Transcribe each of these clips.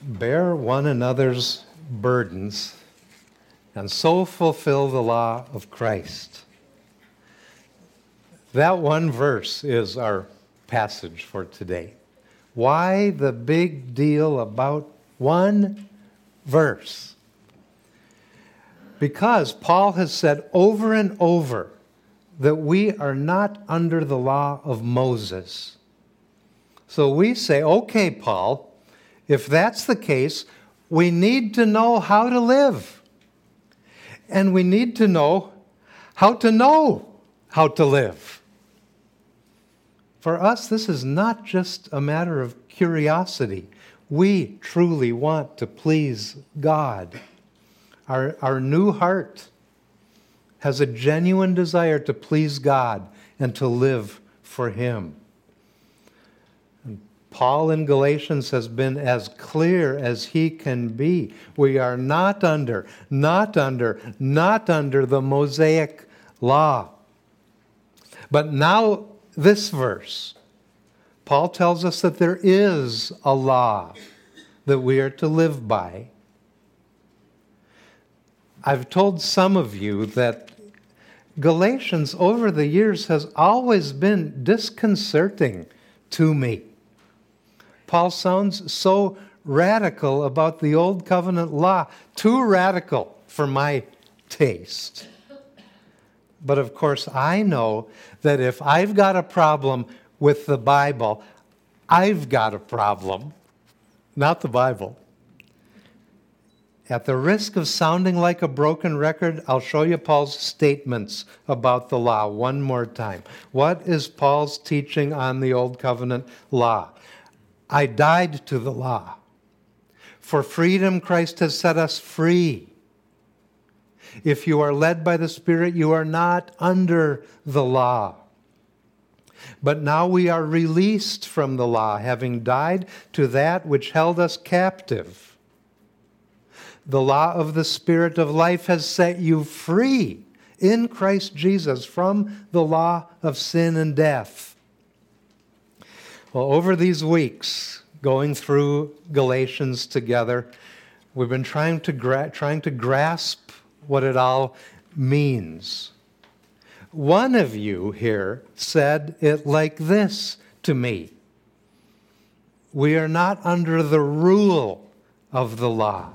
Bear one another's burdens and so fulfill the law of Christ. That one verse is our passage for today. Why the big deal about one verse? Because Paul has said over and over that we are not under the law of Moses. So we say, okay, Paul, if that's the case, we need to know how to live. And we need to know how to live. For us, this is not just a matter of curiosity. We truly want to please God. Our new heart has a genuine desire to please God and to live for Him. And Paul in Galatians has been as clear as he can be. We are not under the Mosaic law. But now this verse, Paul tells us that there is a law that we are to live by. I've told some of you that Galatians over the years has always been disconcerting to me. Paul sounds so radical about the Old Covenant law, too radical for my taste. But of course, I know that if I've got a problem with the Bible, I've got a problem, not the Bible. At the risk of sounding like a broken record, I'll show you Paul's statements about the law one more time. What is Paul's teaching on the Old Covenant law? I died to the law. For freedom, Christ has set us free. If you are led by the Spirit, you are not under the law. But now we are released from the law, having died to that which held us captive. The law of the Spirit of life has set you free in Christ Jesus from the law of sin and death. Well, over these weeks, going through Galatians together, we've been trying to grasp what it all means. One of you here said it like this to me: we are not under the rule of the law.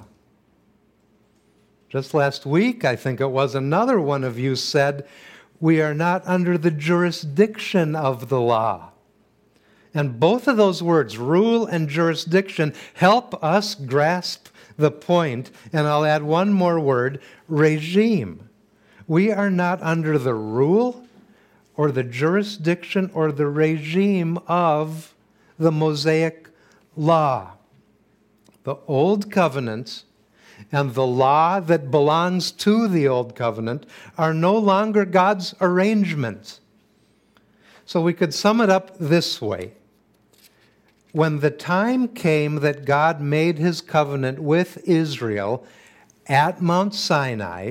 Just last week, I think it was, another one of you said, we are not under the jurisdiction of the law. And both of those words, rule and jurisdiction, help us grasp the point. And I'll add one more word, regime. We are not under the rule or the jurisdiction or the regime of the Mosaic law. The Old Covenant and the law that belongs to the Old Covenant are no longer God's arrangement. So we could sum it up this way. When the time came that God made His covenant with Israel at Mount Sinai,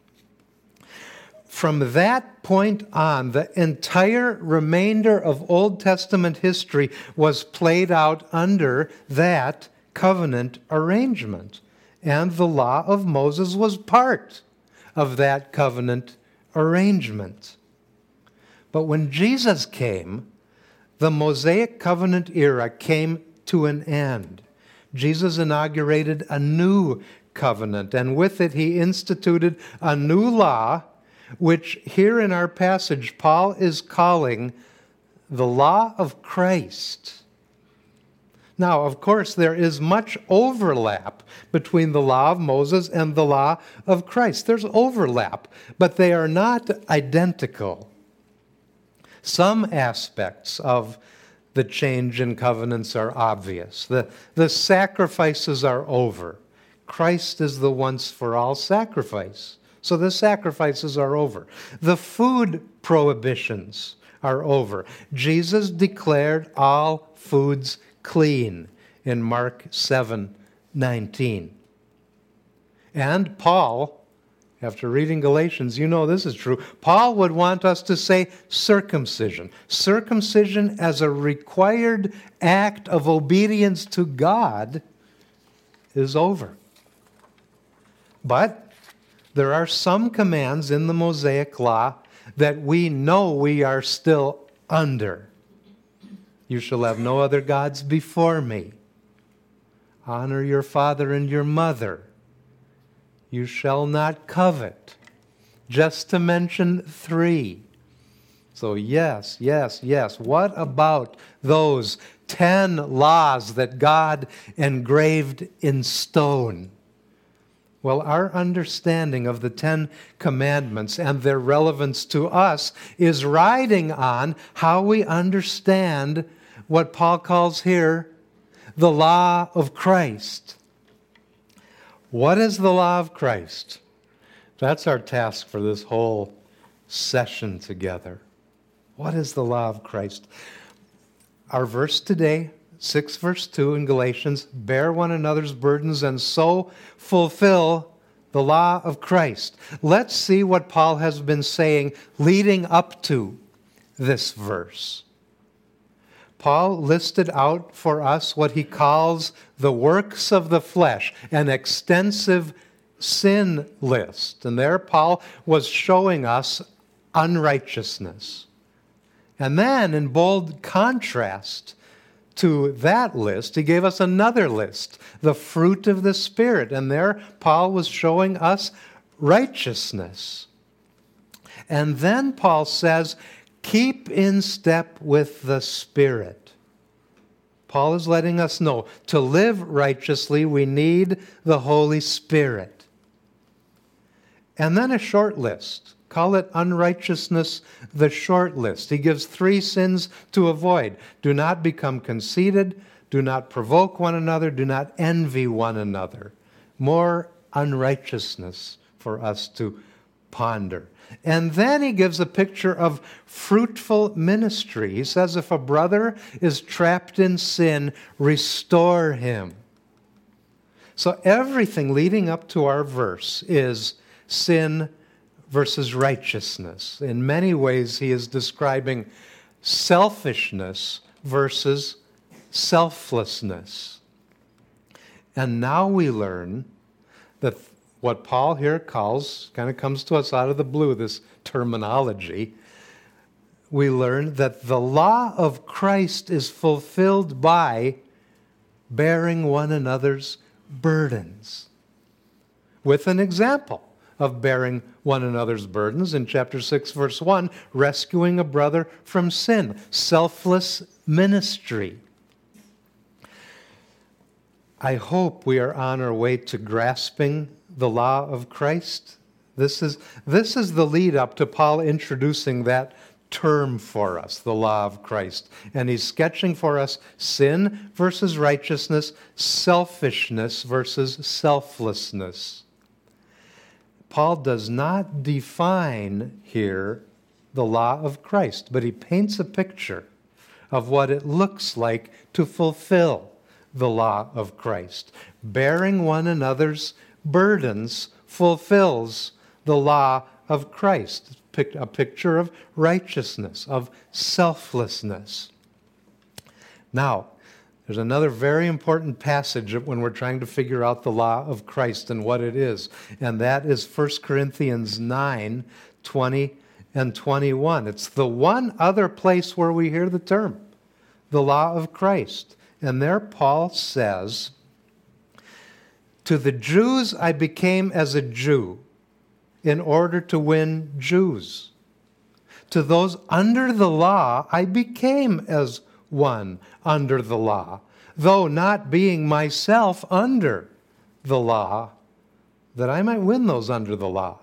from that point on, the entire remainder of Old Testament history was played out under that covenant arrangement. And the law of Moses was part of that covenant arrangement. But when Jesus came, the Mosaic covenant era came to an end. Jesus inaugurated a new covenant, and with it he instituted a new law, which here in our passage Paul is calling the law of Christ. Now, of course, there is much overlap between the law of Moses and the law of Christ. There's overlap, but they are not identical. Some aspects of the change in covenants are obvious. The sacrifices are over. Christ is the once-for-all sacrifice. So the sacrifices are over. The food prohibitions are over. Jesus declared all foods clean in Mark 7:19. And Paul, after reading Galatians, you know this is true, Paul would want us to say circumcision. Circumcision as a required act of obedience to God is over. But there are some commands in the Mosaic Law that we know we are still under. You shall have no other gods before me. Honor your father and your mother. You shall not covet. Just to mention 3. So yes. What about those 10 laws that God engraved in stone? Well, our understanding of the 10 commandments and their relevance to us is riding on how we understand what Paul calls here the law of Christ. What is the law of Christ? That's our task for this whole session together. What is the law of Christ? Our verse today, 6 verse 2 in Galatians, bear one another's burdens and so fulfill the law of Christ. Let's see what Paul has been saying leading up to this verse. Paul listed out for us what he calls the works of the flesh, an extensive sin list. And there Paul was showing us unrighteousness. And then, in bold contrast to that list, he gave us another list, the fruit of the Spirit. And there Paul was showing us righteousness. And then Paul says, keep in step with the Spirit. Paul is letting us know to live righteously, we need the Holy Spirit. And then a short list. Call it unrighteousness, the short list. He gives 3 sins to avoid. Do not become conceited. Do not provoke one another. Do not envy one another. More unrighteousness for us to ponder. And then he gives a picture of fruitful ministry. He says if a brother is trapped in sin, restore him. So everything leading up to our verse is sin versus righteousness. In many ways, he is describing selfishness versus selflessness. And now we learn that what Paul here calls, kind of comes to us out of the blue, this terminology, we learn that the law of Christ is fulfilled by bearing one another's burdens. With an example of bearing one another's burdens in chapter 6, verse 1, rescuing a brother from sin, selfless ministry. I hope we are on our way to grasping the law of Christ. This is the lead up to Paul introducing that term for us, the law of Christ. And he's sketching for us sin versus righteousness, selfishness versus selflessness. Paul does not define here the law of Christ, but he paints a picture of what it looks like to fulfill the law of Christ. Bearing one another's burdens fulfills the law of Christ, a picture of righteousness, of selflessness. Now, there's another very important passage when we're trying to figure out the law of Christ and what it is, and that is 1 Corinthians 9, 20 and 21. It's the one other place where we hear the term, the law of Christ. And there Paul says, to the Jews I became as a Jew in order to win Jews. To those under the law I became as one under the law, though not being myself under the law, that I might win those under the law.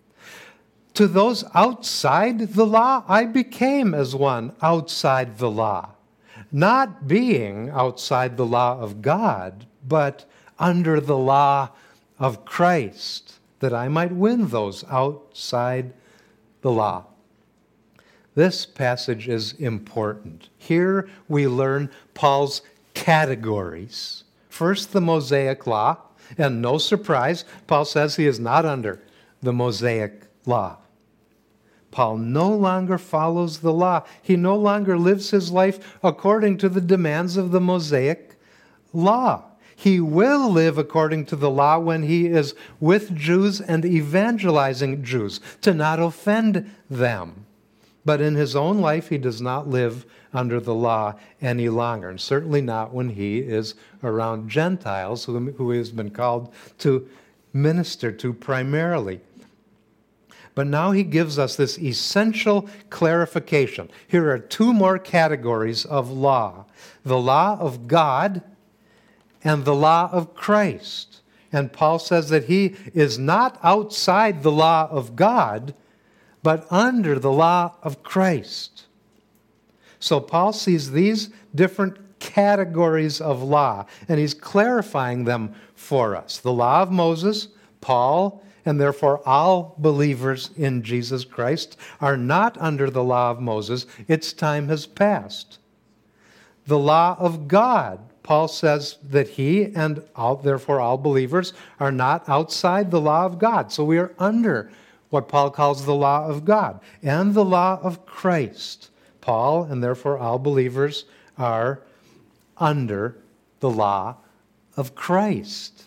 To those outside the law, I became as one outside the law, not being outside the law of God, but under the law of Christ, that I might win those outside the law. This passage is important. Here we learn Paul's categories. First, the Mosaic law, and no surprise, Paul says he is not under the Mosaic law. Paul no longer follows the law. He no longer lives his life according to the demands of the Mosaic law. he will live according to the law when he is with Jews and evangelizing Jews, to not offend them. But in his own life, he does not live under the law any longer, and certainly not when he is around Gentiles who he has been called to minister to primarily. But now he gives us this essential clarification. Here are two more categories of law: the law of God and the law of Christ. And Paul says that he is not outside the law of God, but under the law of Christ. So Paul sees these different categories of law, and he's clarifying them for us. The law of Moses, Paul, and therefore all believers in Jesus Christ are not under the law of Moses. Its time has passed. The law of God, Paul says that he and therefore all believers are not outside the law of God. So we are under what Paul calls the law of God. And the law of Christ, Paul and therefore all believers are under the law of Christ.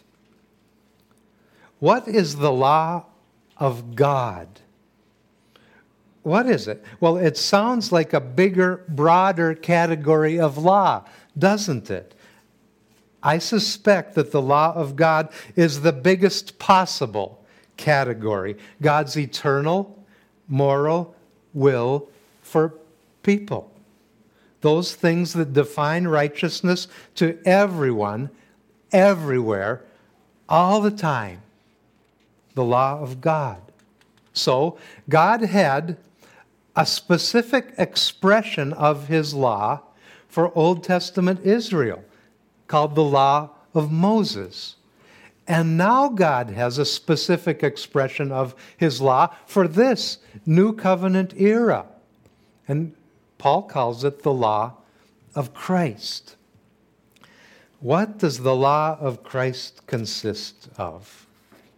What is the law of God? What is it? Well, it sounds like a bigger, broader category of law, doesn't it? I suspect that the law of God is the biggest possible category. God's eternal, moral will for people. Those things that define righteousness to everyone, everywhere, all the time. The law of God. So, God had a specific expression of his law for Old Testament Israel, called the law of Moses. And now God has a specific expression of his law for this new covenant era. And Paul calls it the law of Christ. What does the law of Christ consist of?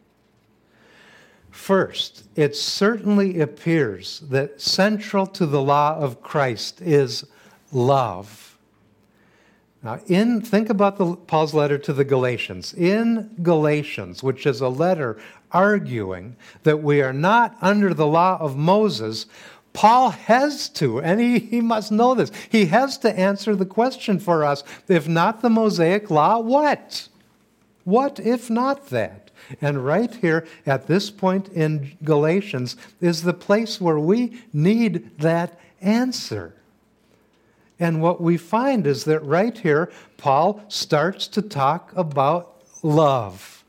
First, it certainly appears that central to the law of Christ is love. Now, think about Paul's letter to the Galatians. In Galatians, which is a letter arguing that we are not under the law of Moses, Paul has to, and he must know this, he has to answer the question for us, if not the Mosaic law, what? What if not that? And right here at this point in Galatians is the place where we need that answer. And what we find is that right here, Paul starts to talk about love.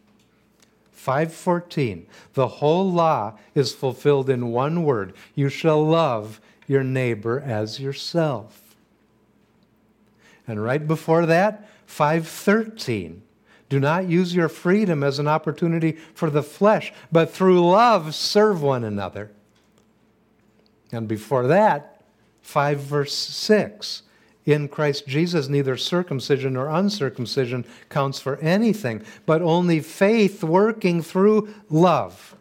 5:14, the whole law is fulfilled in one word: you shall love your neighbor as yourself. And right before that, 5:13, do not use your freedom as an opportunity for the flesh, but through love serve one another. And before that, 5 verse 6, in Christ Jesus neither circumcision nor uncircumcision counts for anything, but only faith working through love.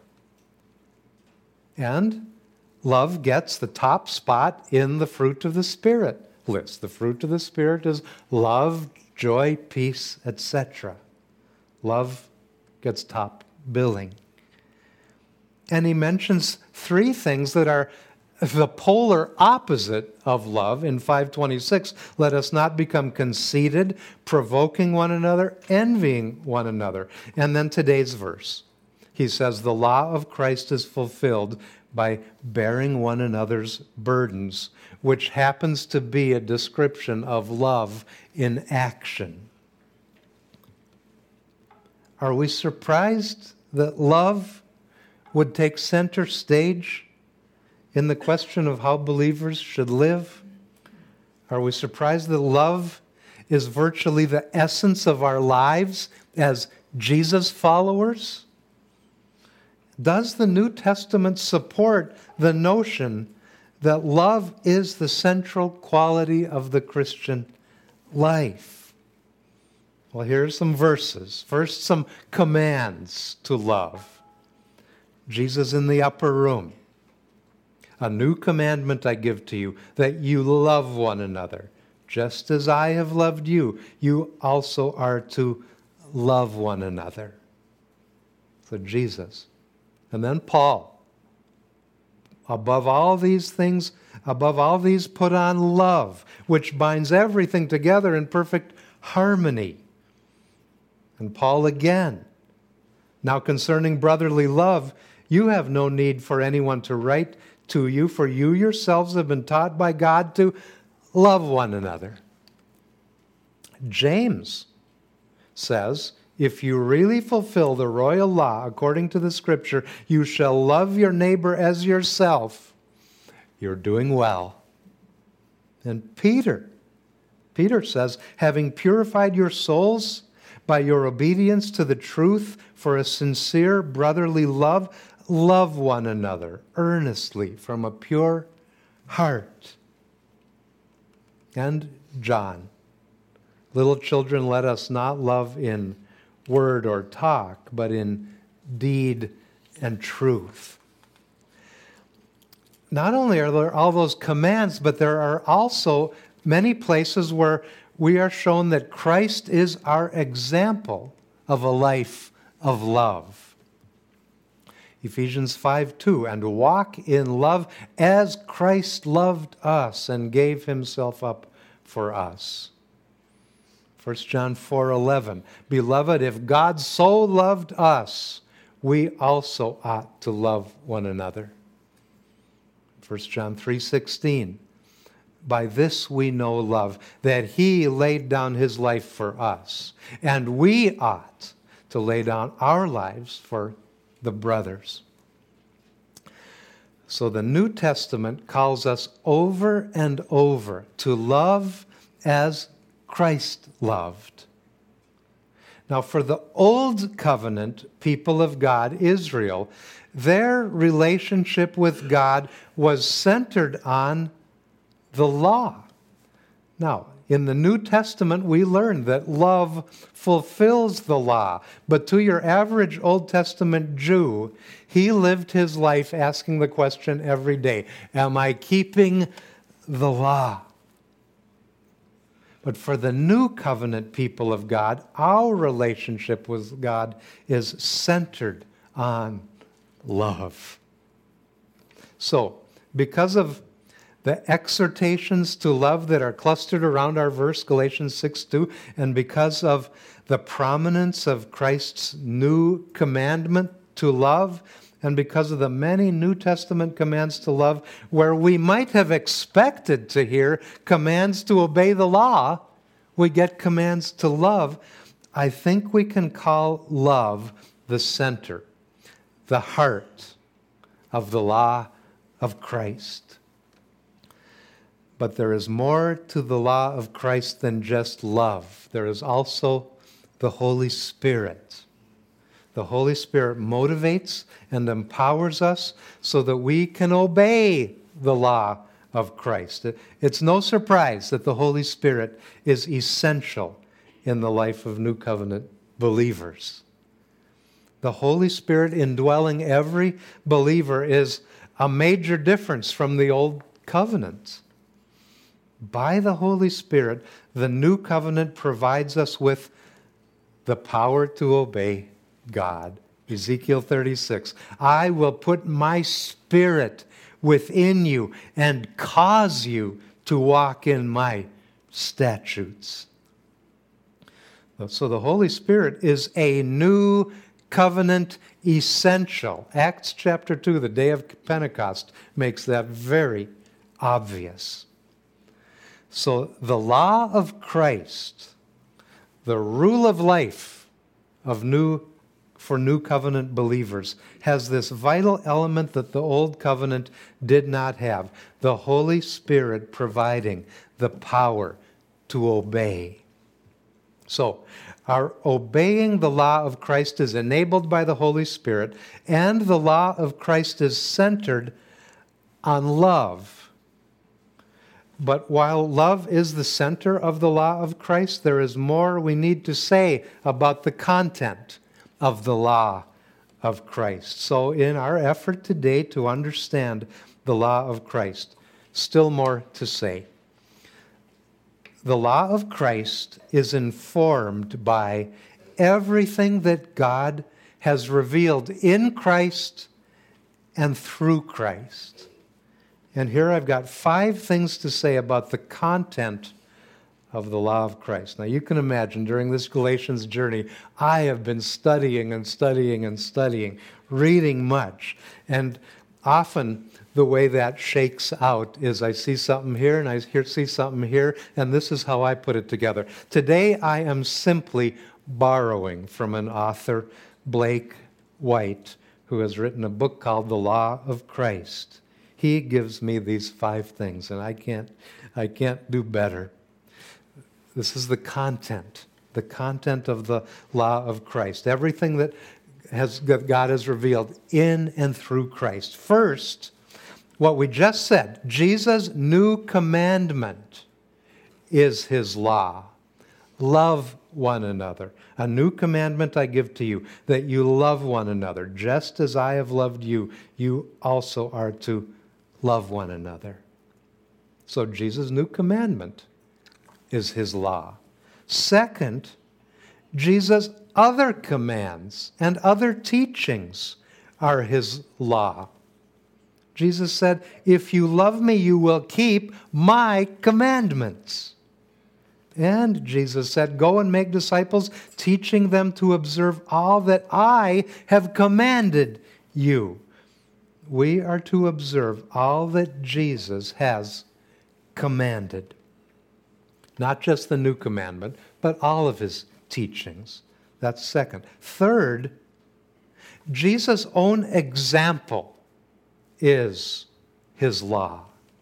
And love gets the top spot in the fruit of the Spirit list. The fruit of the Spirit is love, joy, peace, etc. Love gets top billing. And he mentions three things that are the polar opposite of love in 5:26. Let us not become conceited, provoking one another, envying one another. And then today's verse. He says the law of Christ is fulfilled by bearing one another's burdens, which happens to be a description of love in action. Are we surprised that love would take center stage in the question of how believers should live? Are we surprised that love is virtually the essence of our lives as Jesus followers? Does the New Testament support the notion that love is the central quality of the Christian life? Well, here are some verses. First, some commands to love. Jesus in the upper room. A new commandment I give to you, that you love one another. Just as I have loved you, you also are to love one another. So Jesus. And then Paul. Above all these things, above all these put on love, which binds everything together in perfect harmony. And Paul again. Now concerning brotherly love, you have no need for anyone to write to you, for you yourselves have been taught by God to love one another. James says, if you really fulfill the royal law according to the Scripture, you shall love your neighbor as yourself. You're doing well. And Peter says, having purified your souls by your obedience to the truth for a sincere brotherly love, love one another earnestly from a pure heart. And John, little children, let us not love in word or talk, but in deed and truth. Not only are there all those commands, but there are also many places where we are shown that Christ is our example of a life of love. Ephesians 5:2, and walk in love as Christ loved us and gave himself up for us. 1 John 4:11, beloved, if God so loved us, we also ought to love one another. 1 John 3:16, by this we know love, that he laid down his life for us, and we ought to lay down our lives for the brothers. So the New Testament calls us over and over to love as Christ loved. Now, for the Old Covenant people of God, Israel, their relationship with God was centered on the law. Now, in the New Testament, we learn that love fulfills the law. But to your average Old Testament Jew, he lived his life asking the question every day, am I keeping the law? But for the New Covenant people of God, our relationship with God is centered on love. So, because of the exhortations to love that are clustered around our verse, Galatians 6:2, and because of the prominence of Christ's new commandment to love, and because of the many New Testament commands to love, where we might have expected to hear commands to obey the law, we get commands to love. I think we can call love the center, the heart of the law of Christ. But there is more to the law of Christ than just love. There is also the Holy Spirit. The Holy Spirit motivates and empowers us so that we can obey the law of Christ. It's no surprise that the Holy Spirit is essential in the life of New Covenant believers. The Holy Spirit indwelling every believer is a major difference from the Old Covenant. By the Holy Spirit, the New Covenant provides us with the power to obey God. Ezekiel 36, I will put my Spirit within you and cause you to walk in my statutes. So the Holy Spirit is a new covenant essential. Acts chapter 2, the day of Pentecost, makes that very obvious. So the law of Christ, the rule of life for New Covenant believers, has this vital element that the Old Covenant did not have, the Holy Spirit providing the power to obey. So, our obeying the law of Christ is enabled by the Holy Spirit, and the law of Christ is centered on love. But while love is the center of the law of Christ, there is more we need to say about the content of the law of Christ. So in our effort today to understand the law of Christ, still more to say. the law of Christ is informed by everything that God has revealed in Christ and through Christ. And here I've got 5 things to say about the content of the law of Christ. Now you can imagine during this Galatians journey, I have been studying and studying and studying, reading much. And often the way that shakes out is I see something here and I see something here, and this is how I put it together. Today I am simply borrowing from an author, Blake White, who has written a book called The Law of Christ. He gives me these 5 things, and I can't do better. This is the content of the law of Christ. Everything that God has revealed in and through Christ. First, what we just said, Jesus' new commandment is his law. Love one another. A new commandment I give to you, that you love one another. Just as I have loved you, you also are to love one another. So Jesus' new commandment is his law. Second, Jesus' other commands and other teachings are his law. Jesus said, if you love me, you will keep my commandments. And Jesus said, go and make disciples, teaching them to observe all that I have commanded you. We are to observe all that Jesus has commanded. Not just the new commandment, but all of his teachings. That's second. Third, Jesus' own example is his law.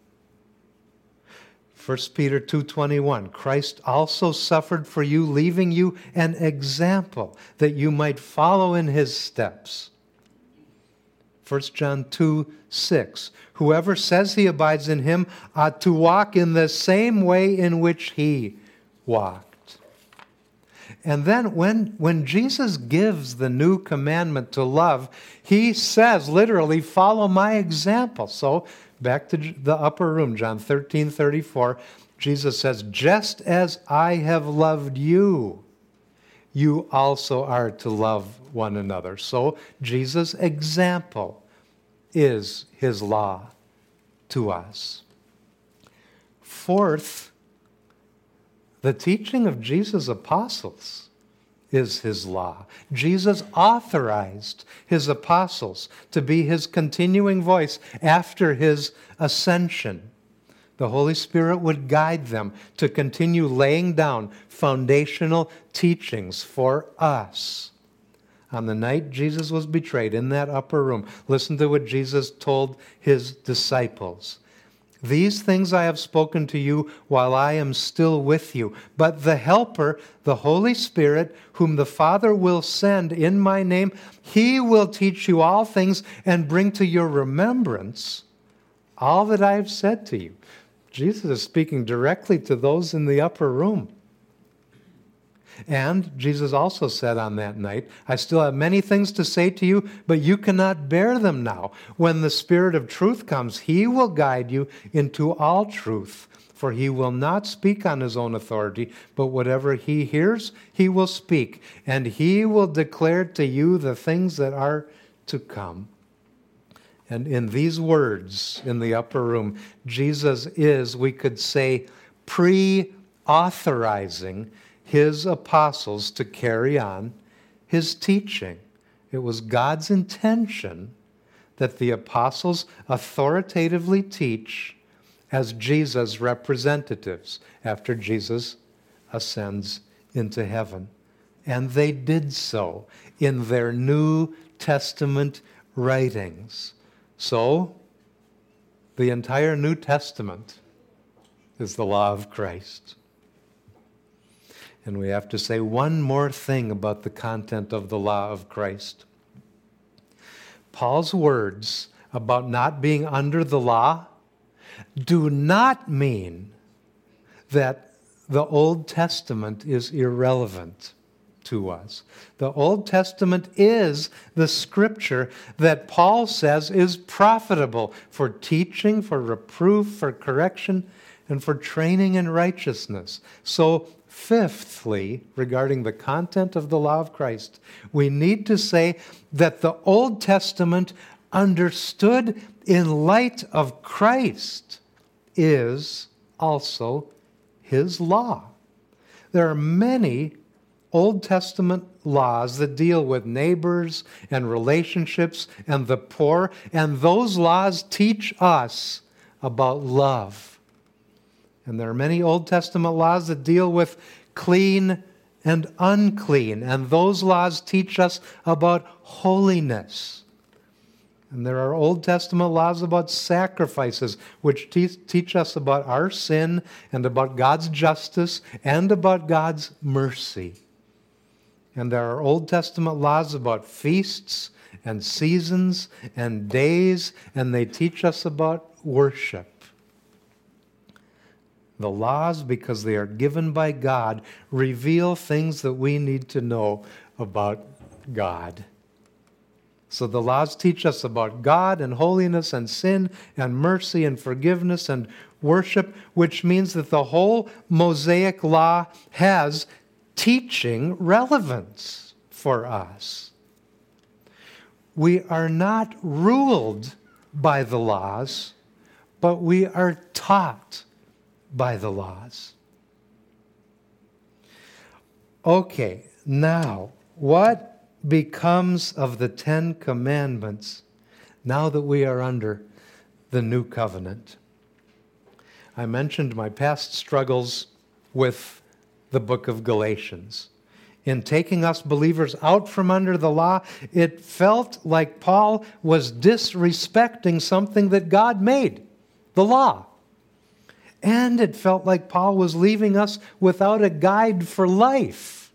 1 Peter 2:21, Christ also suffered for you, leaving you an example that you might follow in his steps. 1 John 2:6, whoever says he abides in him ought to walk in the same way in which he walked. And then when Jesus gives the new commandment to love, he says literally, follow my example. So back to the upper room, John 13:34, Jesus says, just as I have loved you, you also are to love one another. So Jesus' example is his law to us. Fourth, the teaching of Jesus' apostles is his law. Jesus authorized his apostles to be his continuing voice after his ascension. The Holy Spirit would guide them to continue laying down foundational teachings for us. On the night Jesus was betrayed in that upper room, listen to what Jesus told his disciples. These things I have spoken to you while I am still with you. But the Helper, the Holy Spirit, whom the Father will send in my name, he will teach you all things and bring to your remembrance all that I have said to you. Jesus is speaking directly to those in the upper room. And Jesus also said on that night, I still have many things to say to you, but you cannot bear them now. When the Spirit of truth comes, he will guide you into all truth. For he will not speak on his own authority, but whatever he hears, he will speak. And he will declare to you the things that are to come. And in these words in the upper room, Jesus is, we could say, pre-authorizing his apostles to carry on his teaching. It was God's intention that the apostles authoritatively teach as Jesus' representatives after Jesus ascends into heaven. And they did so in their New Testament writings. So, the entire New Testament is the law of Christ. And we have to say one more thing about the content of the law of Christ. Paul's words about not being under the law do not mean that the Old Testament is irrelevant to us. The Old Testament is the scripture that Paul says is profitable for teaching, for reproof, for correction, and for training in righteousness. So, fifthly, regarding the content of the law of Christ, we need to say that the Old Testament, understood in light of Christ, is also His law. There are many Old Testament laws that deal with neighbors and relationships and the poor, and those laws teach us about love. And there are many Old Testament laws that deal with clean and unclean, and those laws teach us about holiness. And there are Old Testament laws about sacrifices, which teach us about our sin and about God's justice and about God's mercy. And there are Old Testament laws about feasts and seasons and days, and they teach us about worship. The laws, because they are given by God, reveal things that we need to know about God. So the laws teach us about God and holiness and sin and mercy and forgiveness and worship, which means that the whole Mosaic law has teaching relevance for us. We are not ruled by the laws, but we are taught by the laws. Okay, now, what becomes of the Ten Commandments now that we are under the New Covenant? I mentioned my past struggles with the book of Galatians. In taking us believers out from under the law, it felt like Paul was disrespecting something that God made, the law. And it felt like Paul was leaving us without a guide for life.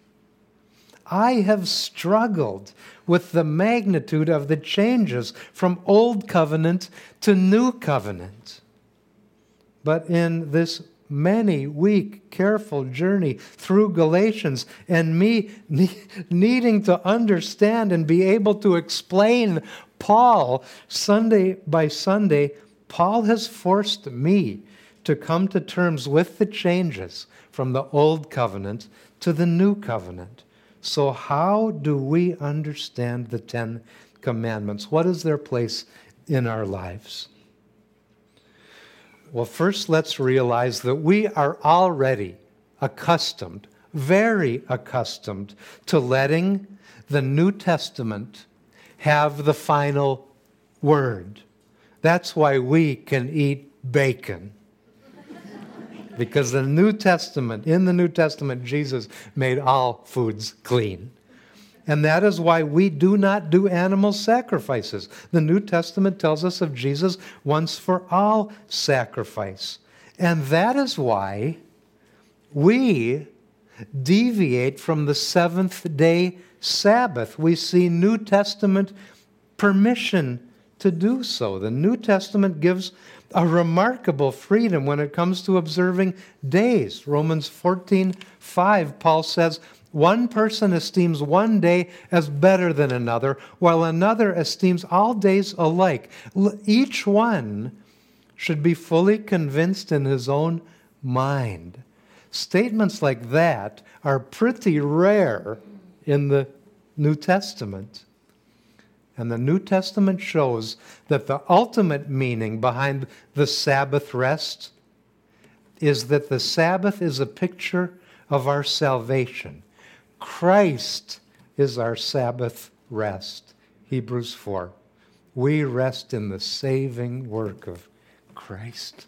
I have struggled with the magnitude of the changes from Old Covenant to New Covenant. But in this many-week, careful journey through Galatians, and me needing to understand and be able to explain Paul Sunday by Sunday, Paul has forced me to come to terms with the changes from the Old Covenant to the New Covenant. So how do we understand the Ten Commandments? What is their place in our lives? Well, first let's realize that we are already accustomed, very accustomed, to letting the New Testament have the final word. That's why we can eat bacon. Because in the New Testament, Jesus made all foods clean. And that is why we do not do animal sacrifices. The New Testament tells us of Jesus' once for all sacrifice. And that is why we deviate from the seventh-day Sabbath. We see New Testament permission to do so. The New Testament gives a remarkable freedom when it comes to observing days. Romans 14:5, Paul says, one person esteems one day as better than another, while another esteems all days alike. Each one should be fully convinced in his own mind. Statements like that are pretty rare in the New Testament. And the New Testament shows that the ultimate meaning behind the Sabbath rest is that the Sabbath is a picture of our salvation. Christ is our Sabbath rest. Hebrews 4. We rest in the saving work of Christ.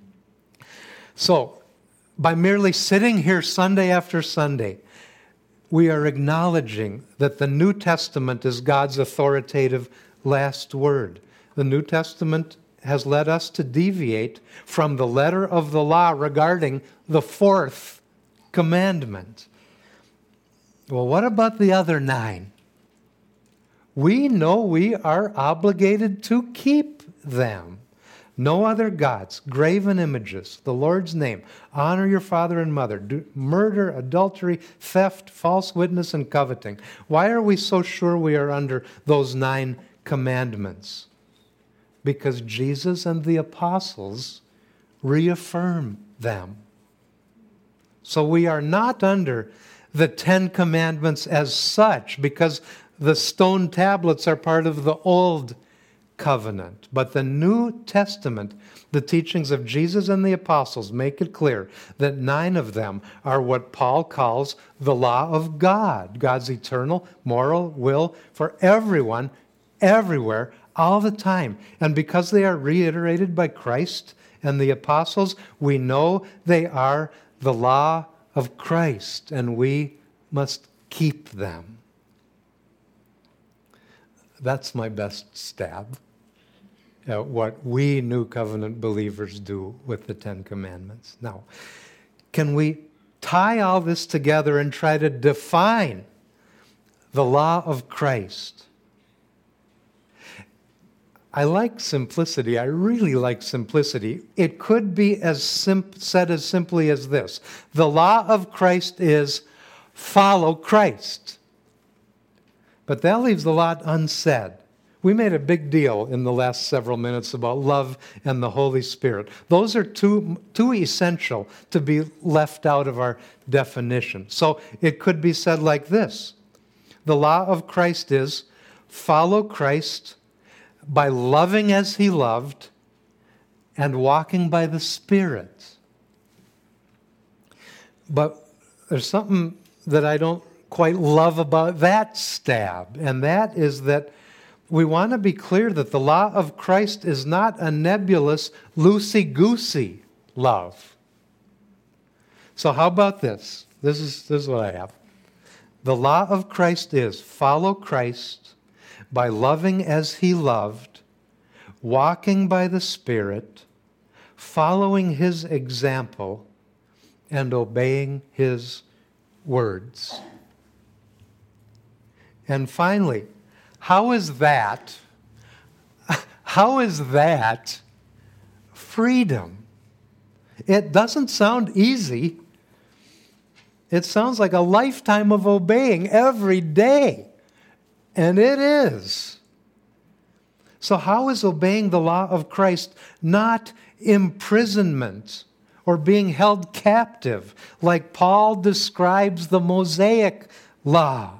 So, by merely sitting here Sunday after Sunday, we are acknowledging that the New Testament is God's authoritative last word. The New Testament has led us to deviate from the letter of the law regarding the fourth commandment. Well, what about the other 9? We know we are obligated to keep them. No other gods, graven images, the Lord's name, honor your father and mother, murder, adultery, theft, false witness, and coveting. Why are we so sure we are under those 9 commandments? Because Jesus and the apostles reaffirm them. So we are not under the Ten Commandments as such, because the stone tablets are part of the Old Covenant. But the New Testament, the teachings of Jesus and the apostles, make it clear that 9 of them are what Paul calls the law of God, God's eternal moral will for everyone, everywhere, all the time. And because they are reiterated by Christ and the apostles, we know they are the law of Christ, and we must keep them. That's my best stab at what we New Covenant believers do with the Ten Commandments. Now, can we tie all this together and try to define the law of Christ? I like simplicity. I really like simplicity. It could be said as simply as this. The law of Christ is follow Christ. But that leaves a lot unsaid. We made a big deal in the last several minutes about love and the Holy Spirit. Those are too essential to be left out of our definition. So it could be said like this. The law of Christ is follow Christ by loving as he loved and walking by the Spirit. But there's something that I don't quite love about that stab, and that is that we want to be clear that the law of Christ is not a nebulous, loosey-goosey love. So how about this? This is what I have. The law of Christ is follow Christ by loving as he loved, walking by the Spirit, following his example, and obeying his words. And finally, how is that freedom? It doesn't sound easy. It sounds like a lifetime of obeying every day. And it is. So how is obeying the law of Christ not imprisonment or being held captive like Paul describes the Mosaic law?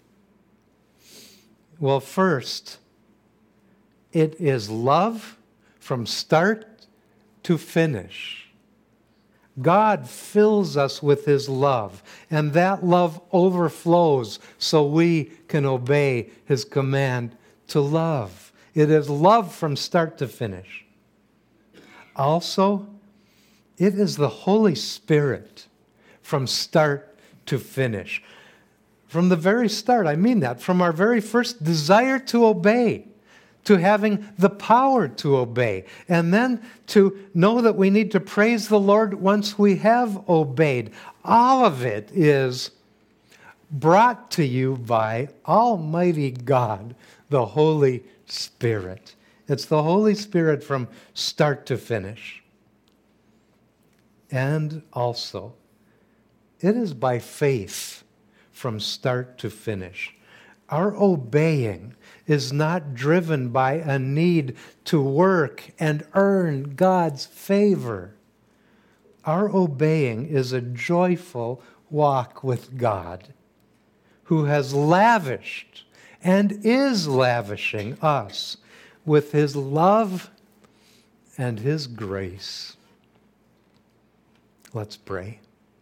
Well, first, it is love from start to finish. God fills us with his love, and that love overflows so we can obey his command to love. It is love from start to finish. Also, it is the Holy Spirit from start to finish. From the very start, I mean that, from our very first desire to obey, to having the power to obey, and then to know that we need to praise the Lord once we have obeyed. All of it is brought to you by Almighty God, the Holy Spirit. It's the Holy Spirit from start to finish. And also, it is by faith from start to finish. Our obeying is not driven by a need to work and earn God's favor. Our obeying is a joyful walk with God, who has lavished and is lavishing us with his love and his grace. Let's pray.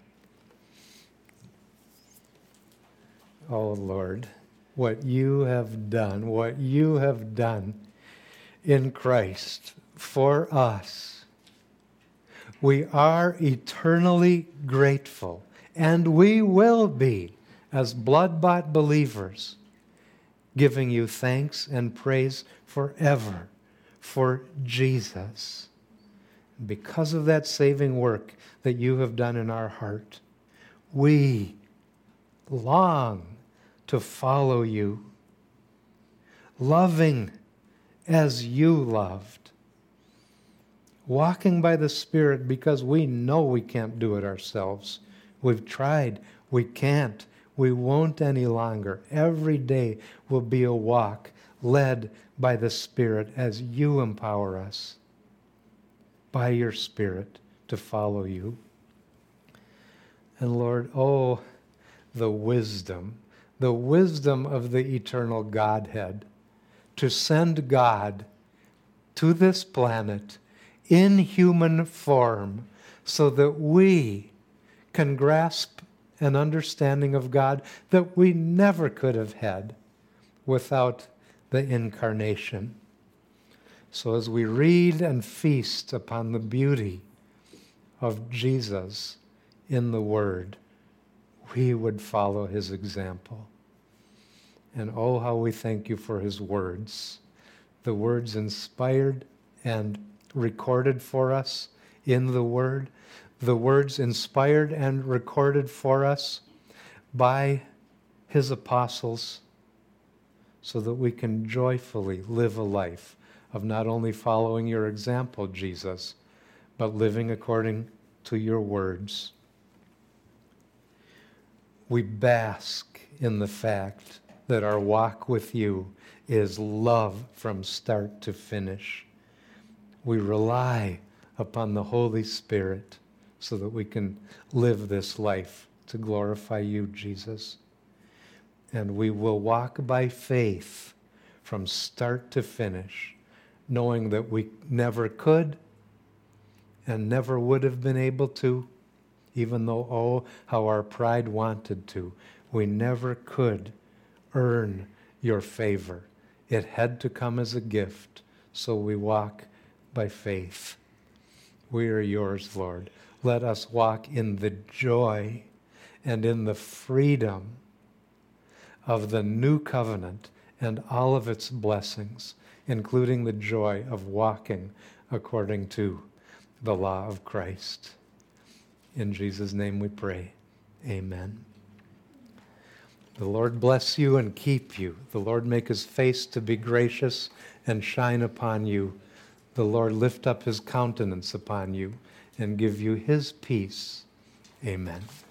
Oh Lord, what you have done in Christ for us. We are eternally grateful, and we will be, as blood-bought believers, giving you thanks and praise forever for Jesus. Because of that saving work that you have done in our heart, we long to follow you, loving as you loved, walking by the Spirit because we know we can't do it ourselves. We've tried, we can't, we won't any longer. Every day will be a walk led by the Spirit as you empower us by your Spirit to follow you. And Lord, oh, the wisdom of the eternal Godhead to send God to this planet in human form so that we can grasp an understanding of God that we never could have had without the incarnation. So as we read and feast upon the beauty of Jesus in the Word, we would follow his example. And oh, how we thank you for his words, the words inspired and recorded for us in the Word, the words inspired and recorded for us by his apostles, so that we can joyfully live a life of not only following your example, Jesus, but living according to your words. We bask in the fact that our walk with you is love from start to finish. We rely upon the Holy Spirit so that we can live this life to glorify you, Jesus. And we will walk by faith from start to finish, knowing that we never could and never would have been able to, even though, oh, how our pride wanted to. We never could earn your favor. It had to come as a gift, so we walk by faith. We are yours, Lord. Let us walk in the joy and in the freedom of the new covenant and all of its blessings, including the joy of walking according to the law of Christ. In Jesus' name we pray. Amen. The Lord bless you and keep you. The Lord make his face to be gracious and shine upon you. The Lord lift up his countenance upon you and give you his peace. Amen.